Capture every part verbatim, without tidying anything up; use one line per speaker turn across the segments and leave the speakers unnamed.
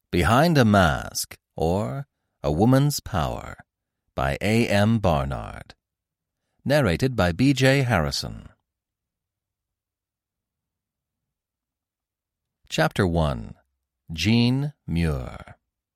Behind a Mask, or A Woman's Power, by A M Barnard. Narrated by B J Harrison. Chapter one. Jean Muir.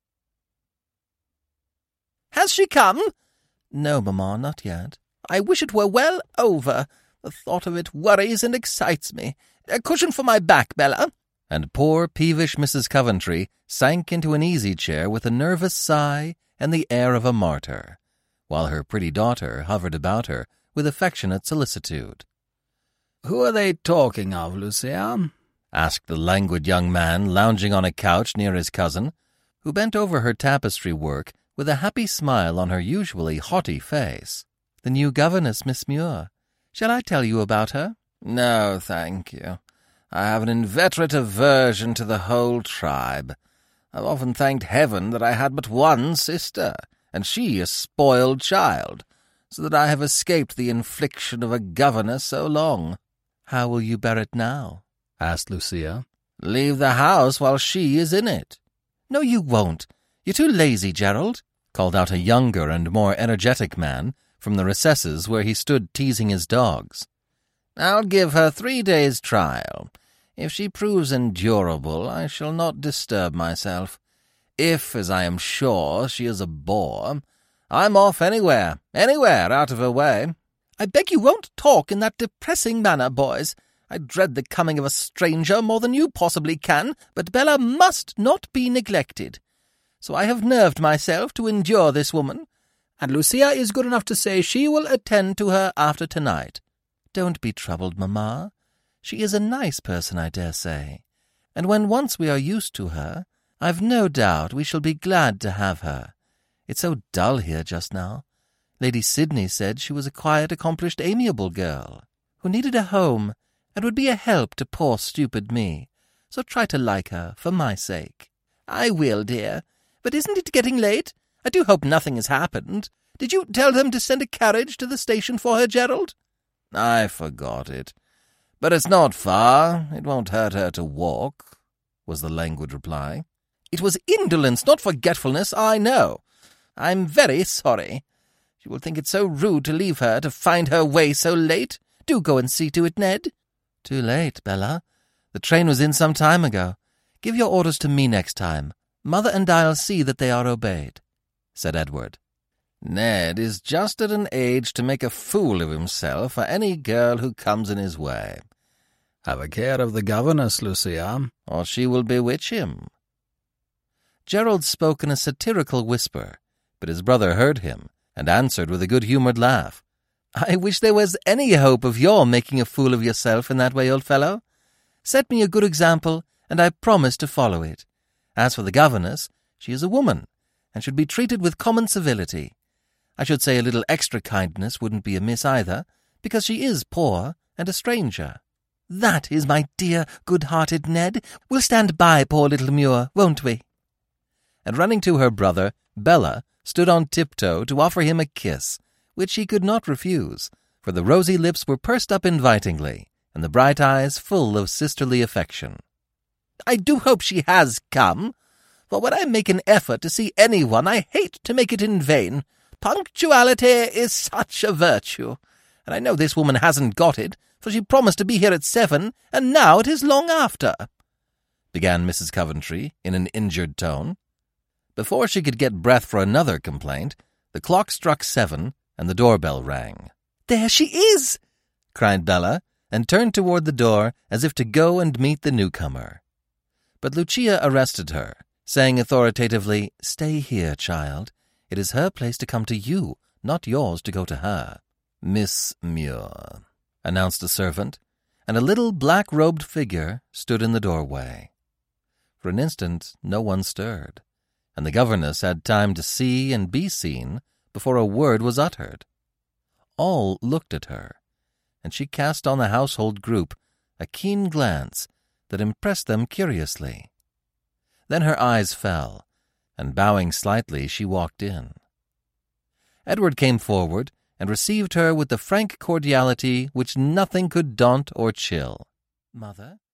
"Has she come?"
"No, Mamma, not yet."
"I wish it were well over. The thought of it worries and excites me. A cushion for my back, Bella."
And poor peevish Missus Coventry sank into an easy-chair with a nervous sigh and the air of a martyr, while her pretty daughter hovered about her with affectionate solicitude.
"Who are they talking of, Lucia?"
asked the languid young man lounging on a couch near his cousin, who bent over her tapestry work with a happy smile on her usually haughty face.
"The new governess, Miss Muir. Shall I tell you about her?"
"No, thank you. I have an inveterate aversion to the whole tribe. I've often thanked heaven that I had but one sister, and she a spoiled child, so that I have escaped the infliction of a governess so long."
"How will you bear it now?"
asked Lucia.
"Leave the house while she is in it."
"No, you won't. You're too lazy, Gerald,"
called out a younger and more energetic man from the recesses where he stood teasing his dogs. "I'll give her three days' trial. If she proves endurable, I shall not disturb myself. If, as I am sure, she is a bore, I'm off anywhere, anywhere out of her way."
"I beg you won't talk in that depressing manner, boys. I dread the coming of a stranger more than you possibly can, but Bella must not be neglected. So I have nerved myself to endure this woman, and Lucia is good enough to say she will attend to her after tonight."
"Don't be troubled, Mamma. She is a nice person, I dare say, and when once we are used to her, I've no doubt we shall be glad to have her. It's so dull here just now. Lady Sydney said she was a quiet, accomplished, amiable girl, who needed a home and would be a help to poor stupid me, so try to like her, for my sake."
"I will, dear. But isn't it getting late? I do hope nothing has happened. Did you tell them to send a carriage to the station for her, Gerald?"
"I forgot it. But it's not far. It won't hurt her to walk," was the languid reply.
"It was indolence, not forgetfulness, I know. I'm very sorry. She will think it so rude to leave her to find her way so late. Do go and see to it, Ned."
"Too late, Bella. The train was in some time ago. Give your orders to me next time. Mother and I'll see that they are obeyed," said Edward. "Ned is just at an age to make a fool of himself for any girl who comes in his way.
Have a care of the governess, Lucia,
or she will bewitch him." Gerald spoke in a satirical whisper, but his brother heard him and answered with a good-humoured laugh.
"I wish there was any hope of your making a fool of yourself in that way, old fellow. Set me a good example, and I promise to follow it. As for the governess, she is a woman, and should be treated with common civility. I should say a little extra kindness wouldn't be amiss either, because she is poor and a stranger." "That is my dear, good-hearted Ned. We'll stand by poor little Muir, won't we?"
And running to her brother, Bella stood on tiptoe to offer him a kiss, which he could not refuse, for the rosy lips were pursed up invitingly, and the bright eyes full of sisterly affection.
"I do hope she has come, for when I make an effort to see anyone, I hate to make it in vain. Punctuality is such a virtue, and I know this woman hasn't got it, for she promised to be here at seven, and now it is long after,"
began Missus Coventry in an injured tone. Before she could get breath for another complaint, the clock struck seven, and the doorbell rang.
"There she is!"
cried Bella, and turned toward the door as if to go and meet the newcomer. But Lucia arrested her, saying authoritatively, "Stay here, child. It is her place to come to you, not yours to go to her." "Miss Muir," announced a servant, and a little black-robed figure stood in the doorway. For an instant no one stirred, and the governess had time to see and be seen before a word was uttered. All looked at her, and she cast on the household group a keen glance that impressed them curiously. Then her eyes fell, and bowing slightly she walked in. Edward came forward and received her with the frank cordiality which nothing could daunt or chill.
"Mother?"